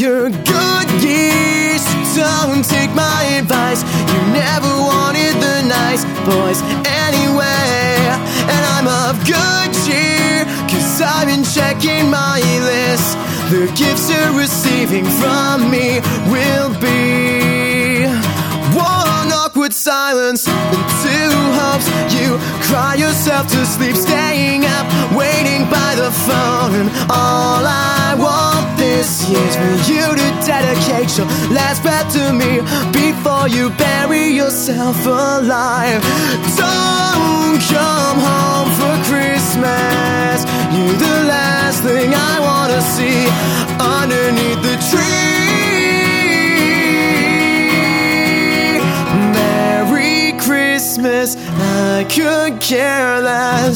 your good years. Don't take my advice. You never wanted the nice boys anyway. And I'm of good cheer, 'cause I've been checking my list. The gifts you're receiving from me will be one awkward silence and two hopes. You cry yourself to sleep, staying up, waiting by the phone. And all I want this year is for you to dedicate your last breath to me before you bury yourself alive. Don't come home for Christmas. You're the last thing I wanna see underneath the tree. Merry Christmas, I could care less.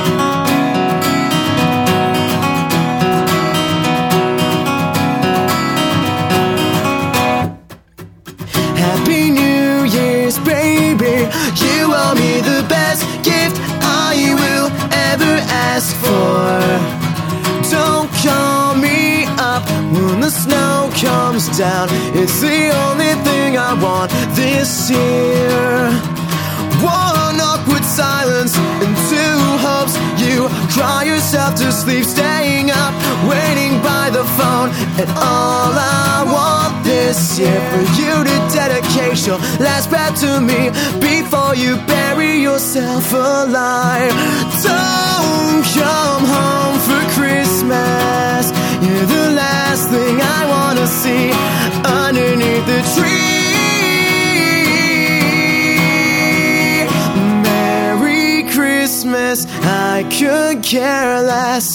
Happy New Year's, baby. You owe me the best gift I will ever ask for. Don't call me up when the snow comes down. It's the only thing I want this year. One awkward silence and two hopes. You cry yourself to sleep, staying up, waiting by the phone. And all I want this year for you to dedicate your last breath to me before you bury yourself alive. Don't come home for Christmas. You're the last thing I wanna see underneath the tree. Merry Christmas, I could care less.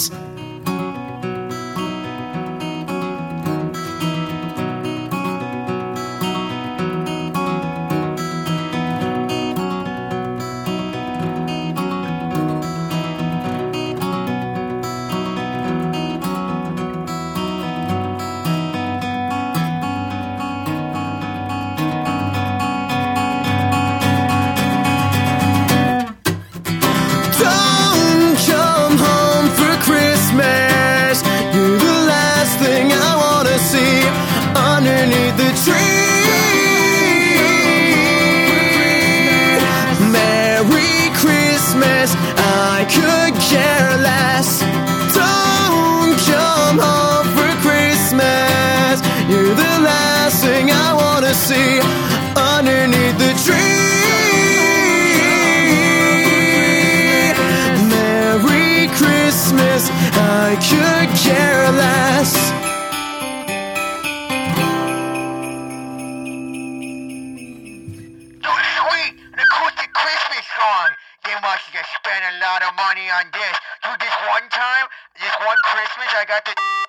Don't come home for Christmas. You're the last thing I wanna see underneath the tree. Merry Christmas, I could care less. Don't come home for Christmas. You're the last thing I wanna see underneath the tree. Christmas, I could care less. So sweet, an acoustic Christmas song. They must have spent a lot of money on this. So this one time, this one Christmas, I got the